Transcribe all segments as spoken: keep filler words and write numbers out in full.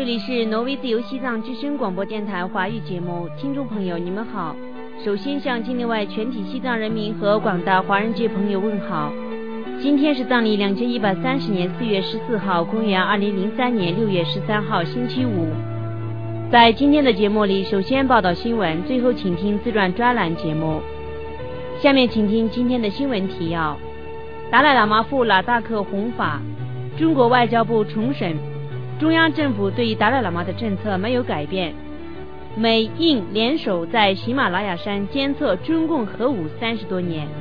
这里是挪威自由西藏之声广播电台华语节目，听众朋友你们好。首先向境内外全体西藏人民和广大华人界朋友问好。今天是藏历两千一百三十年四月十四号，公元二零零三年六月十三号星期五。在今天的节目里，首先报道新闻，最后请听自传专栏节目。下面请听今天的新闻提要：达赖喇嘛赴拉达克弘法，中国外交部重申中央政府对达赖喇嘛的政策没有改变。美印联手在喜马拉雅山监测中共核武三十多年。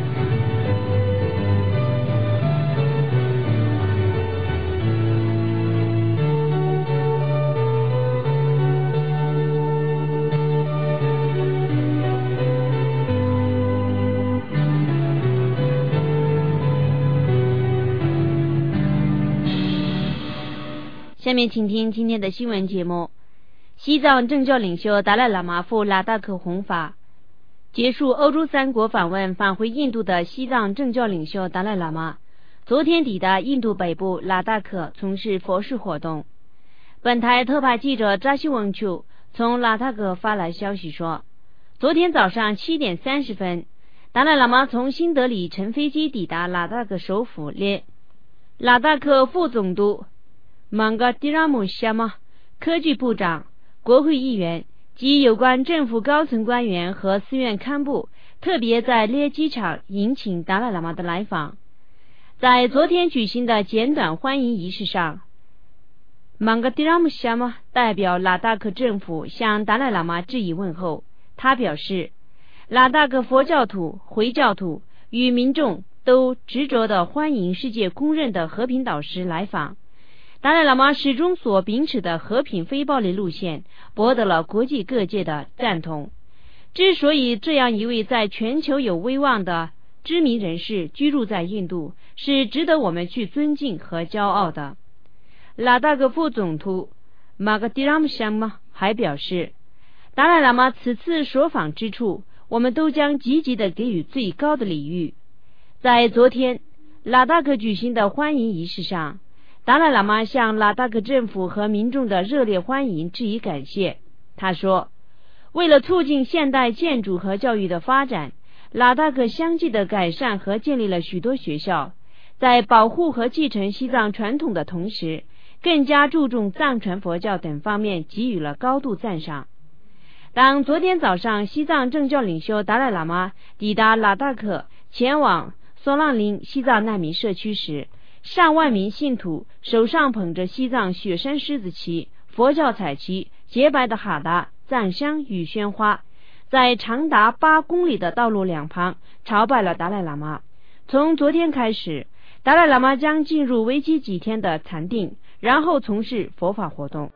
下面请听今天的新闻节目。西藏政教领袖达赖喇嘛赴拉达克弘法。结束欧洲三国访问返回印度的西藏政教领袖达赖喇嘛昨天抵达印度北部拉达克从事佛事活动。本台特派记者扎西翁丘从拉达克发来消息说，昨天早上七点三十分，达赖喇嘛从新德里乘飞机抵达拉达克首府列。拉达克副总督曼嘎迪拉姆夏玛、科技部长、国会议员及有关政府高层官员和寺院堪布特别在列机场迎请达赖喇嘛的来访。在昨天举行的简短欢迎仪式上，曼嘎迪拉姆夏玛代表拉达克政府向达赖喇嘛致以问候。他表示，拉达克佛教徒、回教徒与民众都执着地欢迎世界公认的和平导师来访。达赖喇嘛始终所秉持的和平非暴力路线博得了国际各界的赞同。之所以这样一位在全球有威望的知名人士居住在印度，是值得我们去尊敬和骄傲的。拉达克副总督玛格迪拉姆夏玛还表示，达赖喇嘛此次所访之处，我们都将积极地给予最高的礼遇。在昨天拉达克举行的欢迎仪式上，达赖喇嘛向拉达克政府和民众的热烈欢迎致以感谢。他说，为了促进现代建筑和教育的发展，拉达克相继的改善和建立了许多学校，在保护和继承西藏传统的同时，更加注重藏传佛教等方面给予了高度赞赏。当昨天早上西藏政教领袖达赖喇嘛抵达拉达克前往索朗林西藏难民社区时，上万名信徒手上捧着西藏雪山狮子旗、佛教彩旗、洁白的哈达、藏香与鲜花，在长达八公里的道路两旁朝拜了达赖喇嘛。从昨天开始，达赖喇嘛将进入为期几天的禅定，然后从事佛法活动。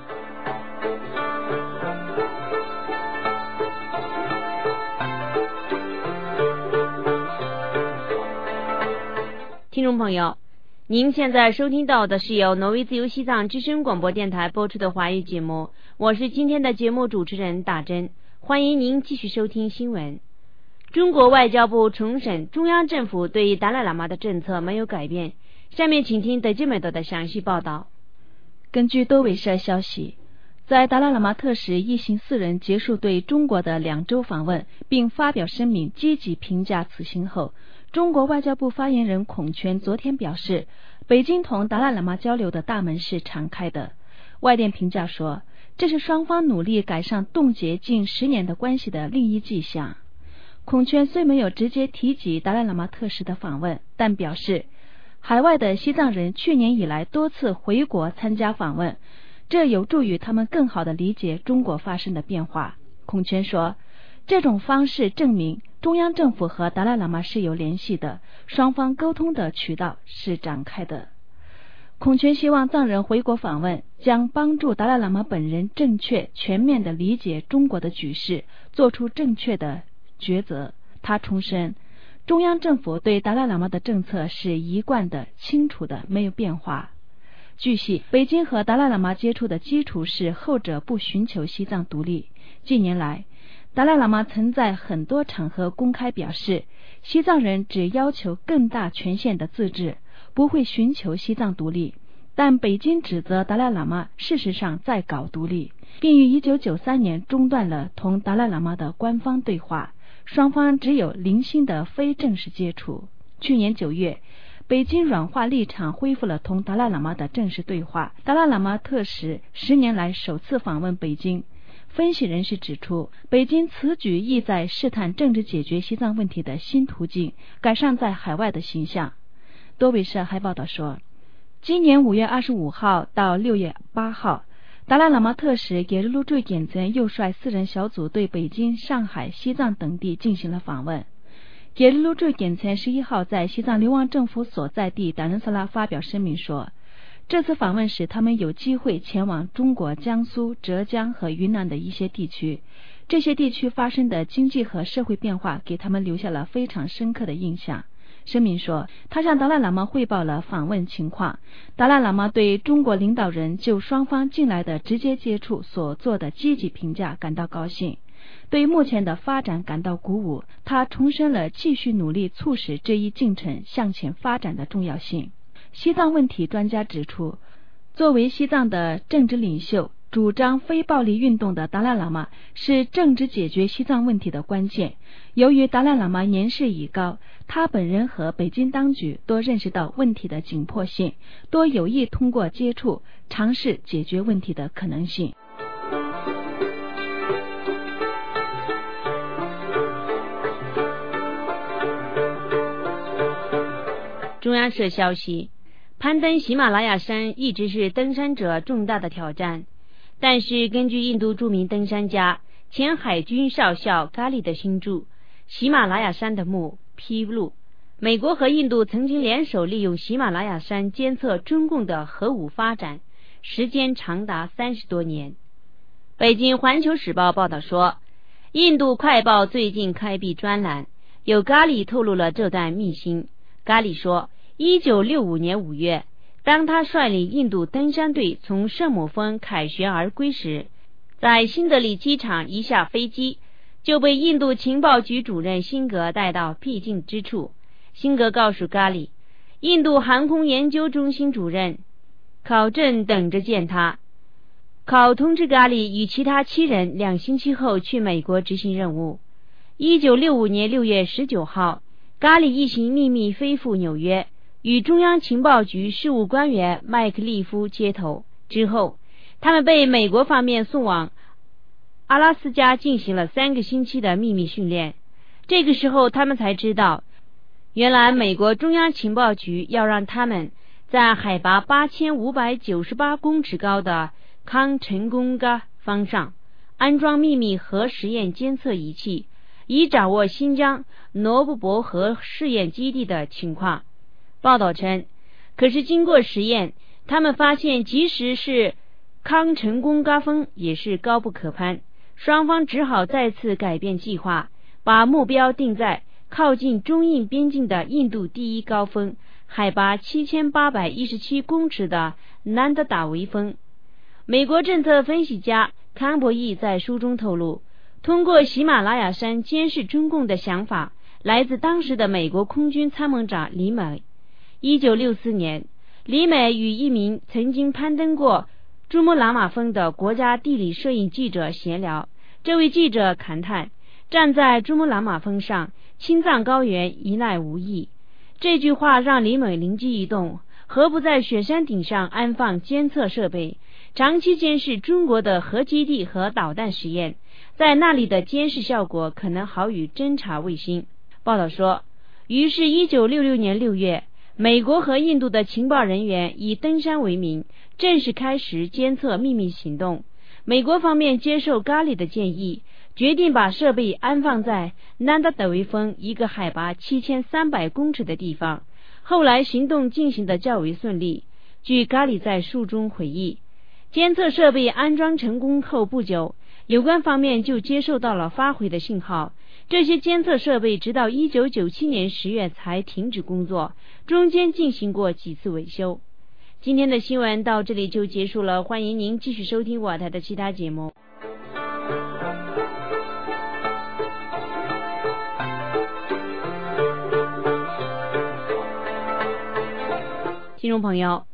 听众朋友，您现在收听到的是由挪威自由西藏之声广播电台播出的华语节目，我是今天的节目主持人大珍，欢迎您继续收听新闻。中国外交部重申中央政府对达赖喇嘛的政策没有改变。下面请听德基美德的详细报道。 根据多维社消息，在达赖喇嘛特使一行四人结束对中国的两周访问，并发表声明积极评价此行后，中国外交部发言人孔权昨天表示，北京同达赖喇嘛交流的大门是敞开的。外电评价说，这是双方努力改善冻结近十年的关系的另一迹象。孔权虽没有直接提及达赖喇嘛特使的访问，但表示，海外的西藏人去年以来多次回国参加访问，这有助于他们更好地理解中国发生的变化。孔权说，这种方式证明中央政府和达赖喇嘛是有联系的，双方沟通的渠道是展开的。孔权希望藏人回国访问将帮助达赖喇嘛本人正确全面地理解中国的局势，做出正确的抉择。他重申，中央政府对达赖喇嘛的政策是一贯的、清楚的，没有变化。据悉，北京和达赖喇嘛接触的基础是后者不寻求西藏独立。近年来，达赖喇嘛曾在很多场合公开表示，西藏人只要求更大权限的自治，不会寻求西藏独立。 但北京指责达赖喇嘛事实上在搞独立，并于一九九三年中断了同达赖喇嘛的官方对话，双方只有零星的非正式接触。去年九月，北京软化立场，恢复了同达赖喇嘛的正式对话。达赖喇嘛特使十年来首次访问北京。分析人士指出，北京此举意在试探政治解决西藏问题的新途径，改善在海外的形象。多维社还报道说，今年五月二十五号到六月八号，达赖喇嘛特使给日路坠简曾又率四人小组对北京、上海、西藏等地进行了访问。给日路坠简曾十一号在西藏流亡政府所在地达仁萨拉发表声明说，这次访问时他们有机会前往中国江苏、浙江和云南的一些地区，这些地区发生的经济和社会变化给他们留下了非常深刻的印象。声明说，他向达赖喇嘛汇报了访问情况，达赖喇嘛对中国领导人就双方近来的直接接触所做的积极评价感到高兴，对目前的发展感到鼓舞。他重申了继续努力促使这一进程向前发展的重要性。西藏问题专家指出，作为西藏的政治领袖，主张非暴力运动的达赖喇嘛是政治解决西藏问题的关键。由于达赖喇嘛年事已高，他本人和北京当局都认识到问题的紧迫性，都有意通过接触尝试解决问题的可能性。 中央社消息，攀登喜马拉雅山一直是登山者重大的挑战，但是根据印度著名登山家、前海军少校咖喱的新著《喜马拉雅山的墓》披露，美国和印度曾经联手利用喜马拉雅山监测中共的核武发展，时间长达三十多年。北京环球时报报道说，印度快报最近开辟专栏，有咖喱透露了这段秘辛。咖喱说，一九六五年五月，当他率领印度登山队从圣母峰凯旋而归时，在新德里机场一下飞机，就被印度情报局主任辛格带到僻静之处。辛格告诉咖喱，印度航空研究中心主任考正等着见他。考通知咖喱与其他七人两星期后去美国执行任务。一九六五年六月十九号，咖喱一行秘密飞赴纽约，与中央情报局事务官员麦克利夫接头。之后，他们被美国方面送往阿拉斯加进行了三个星期的秘密训练。这个时候，他们才知道，原来美国中央情报局要让他们在海拔八千五百九十八公尺高的康成功嘎方上安装秘密核实验监测仪器，以掌握新疆罗布泊核试验基地的情况。报道称，可是经过实验，他们发现即使是康成功嘎峰也是高不可攀，双方只好再次改变计划，把目标定在靠近中印边境的印度第一高峰，海拔七千八百一十七公尺的南德达维峰。美国政策分析家康伯义在书中透露，通过喜马拉雅山监视中共的想法来自当时的美国空军参谋长李美。一九六四年，李美与一名曾经攀登过珠穆朗玛峰的国家地理摄影记者闲聊，这位记者感叹，站在珠穆朗玛峰上，青藏高原一览无遗。这句话让李美灵机一动，何不在雪山顶上安放监测设备，长期监视中国的核基地和导弹实验，在那里的监视效果可能好于侦察卫星。报道说，于是一九六六年六月，美国和印度的情报人员以登山为名，正式开始监测秘密行动。美国方面接受咖喱的建议，决定把设备安放在南达德维峰一个海拔七千三百公尺的地方。后来行动进行的较为顺利。据咖喱在书中回忆，监测设备安装成功后不久，有关方面就接受到了发回的信号。这些监测设备直到一九九七年十月才停止工作，中间进行过几次维修。今天的新闻到这里就结束了，欢迎您继续收听我台的其他节目。听众朋友，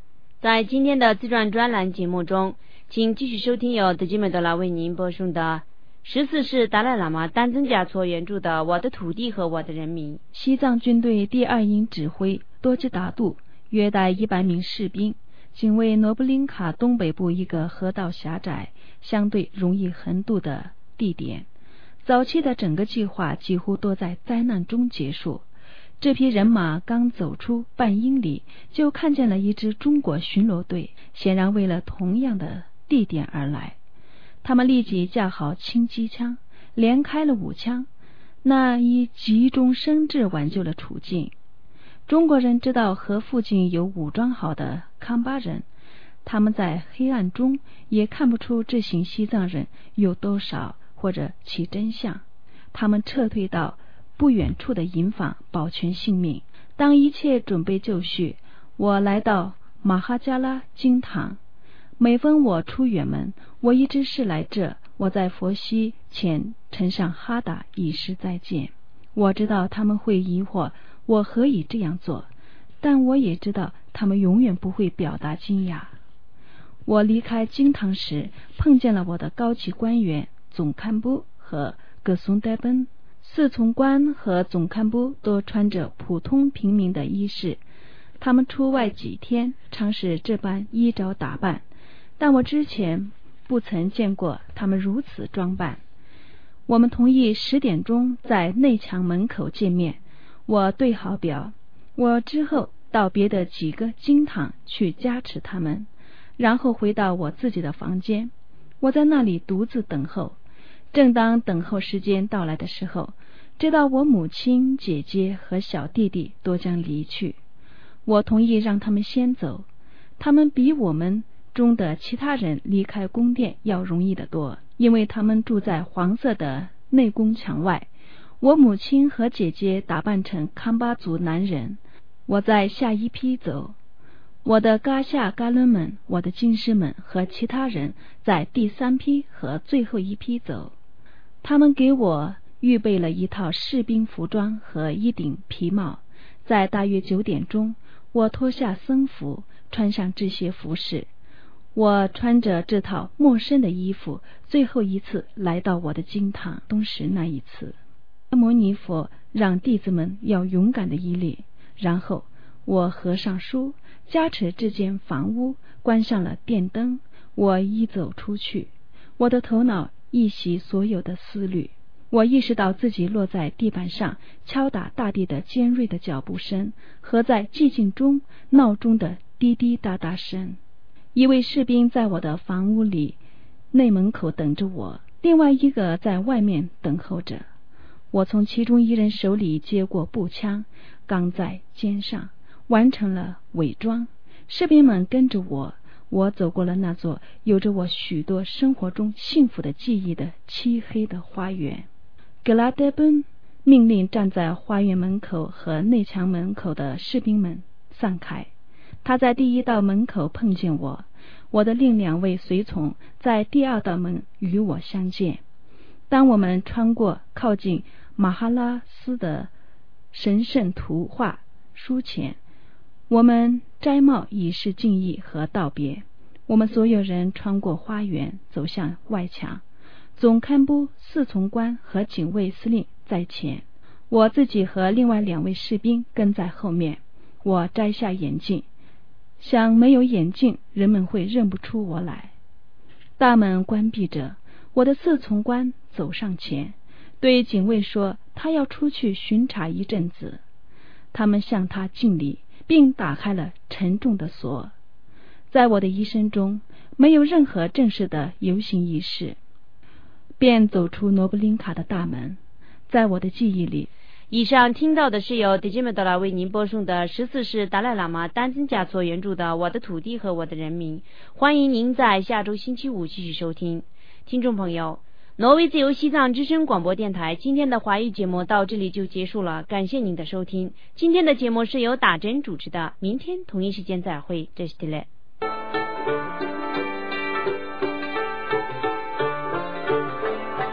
在今天的自传专栏节目中，请继续收听由德基美德拉为您播送的十四世达赖喇嘛丹增嘉措原著的《我的土地和我的人民》。 西藏军队第二营指挥多吉达杜约带一百名士兵，警卫罗布林卡东北部一个河道狭窄、相对容易横渡的地点。早期的整个计划几乎都在灾难中结束。这批人马刚走出半英里，就看见了一支中国巡逻队，显然为了同样的地点而来。他们立即架好轻机枪，连开了五枪，那以急中生智挽救了处境。中国人知道河附近有武装好的康巴人，他们在黑暗中也看不出这行西藏人有多少或者其真相。他们撤退到不远处的营房，保全性命。当一切准备就绪，我来到马哈加拉经堂。每逢我出远门，我一直是来这，我在佛西前呈上哈达以示再见。我知道他们会疑惑我何以这样做，但我也知道他们永远不会表达惊讶。我离开经堂时，碰见了我的高级官员总堪布和格松代奔。侍从官和总堪布都穿着普通平民的衣饰，他们出外几天常是这般衣着打扮，但我之前不曾见过他们如此装扮。我们同意十点钟在内墙门口见面。我对好表，我之后到别的几个经堂去加持他们，然后回到我自己的房间。我在那里独自等候。正当等候时间到来的时候，知道我母亲、姐姐和小弟弟都将离去。我同意让他们先走，他们比我们中的其他人离开宫殿要容易得多，因为他们住在黄色的内宫墙外。我母亲和姐姐打扮成康巴族男人，我在下一批走。我的嘎夏嘎伦们、我的军师们和其他人在第三批和最后一批走。他们给我预备了一套士兵服装和一顶皮帽。在大约九点钟，我脱下僧服，穿上这些服饰。我穿着这套陌生的衣服，最后一次来到我的经堂。冬时那一次，阿摩尼佛让弟子们要勇敢的依礼。然后我合上书，加持这间房屋，关上了电灯。我一走出去，我的头脑一袭所有的思虑。我意识到自己落在地板上敲打大地的尖锐的脚步声，和在寂静中闹钟的滴滴答答声。一位士兵在我的房屋里内门口等着我，另外一个在外面等候着。我从其中一人手里接过步枪，刚在肩上，完成了伪装。士兵们跟着我，我走过了那座有着我许多生活中幸福的记忆的漆黑的花园。格拉德奔命令站在花园门口和内墙门口的士兵们散开。他在第一道门口碰见我，我的另两位随从在第二道门与我相见。当我们穿过靠近马哈拉斯的神圣图画书前，我们摘帽以示敬意和道别。我们所有人穿过花园，走向外墙。总堪布、侍从官和警卫司令在前，我自己和另外两位士兵跟在后面。我摘下眼镜，想没有眼镜人们会认不出我来。大门关闭着，我的侍从官走上前，对警卫说他要出去巡查一阵子。他们向他敬礼，并打开了沉重的锁。在我的一生中，没有任何正式的游行仪式，便走出罗布林卡的大门。在我的记忆里， 以上听到的是由迪基梅德拉为您播送的十四世达赖喇嘛丹增嘉措原著的《我的土地和我的人民》。欢迎您在下周星期五继续收听。听众朋友，挪威自由西藏之声广播电台今天的华语节目到这里就结束了，感谢您的收听。今天的节目是由打针主持的，明天同一时间再会，这是迪雷。